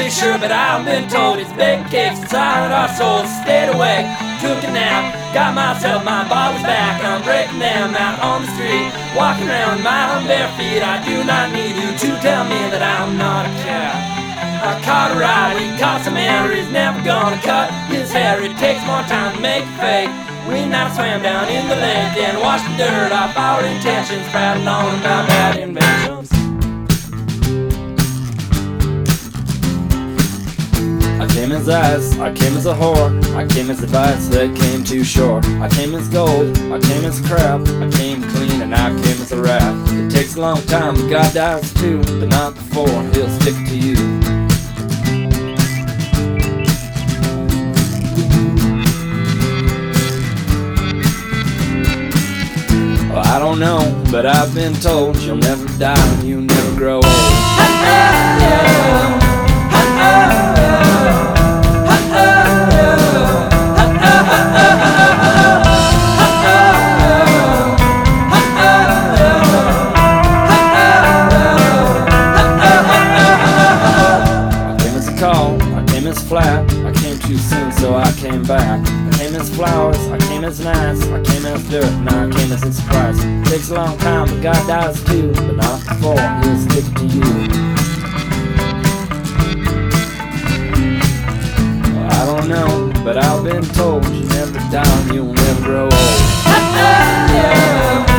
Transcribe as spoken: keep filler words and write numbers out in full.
really sure, but I've been told it's baked cakes inside our souls. Stayed awake, took a nap, got myself my bottles back. I'm breaking them out on the street, walking around my own bare feet. I do not need you to tell me that I'm not a cat. I caught a ride, he caught some air, he's never gonna cut his hair. It takes more time to make it fake. We now swam down in the lake and washed the dirt off our intentions, prattling on about bad inventions. I came as ice, I came as a whore, I came as advice that came too short. I came as gold, I came as crap, I came clean and I came as a rat. It takes a long time, but God dies too, but not before he'll stick to you. Well, I don't know, but I've been told you'll never die and you never grow old. Flat. I came too soon, so I came back. I came as flowers, I came as nice, I came as dirt, and I came as a surprise. Takes a long time, but God dies too, but not before he'll stick to you. Well, I don't know, but I've been told you never die and you'll never grow old.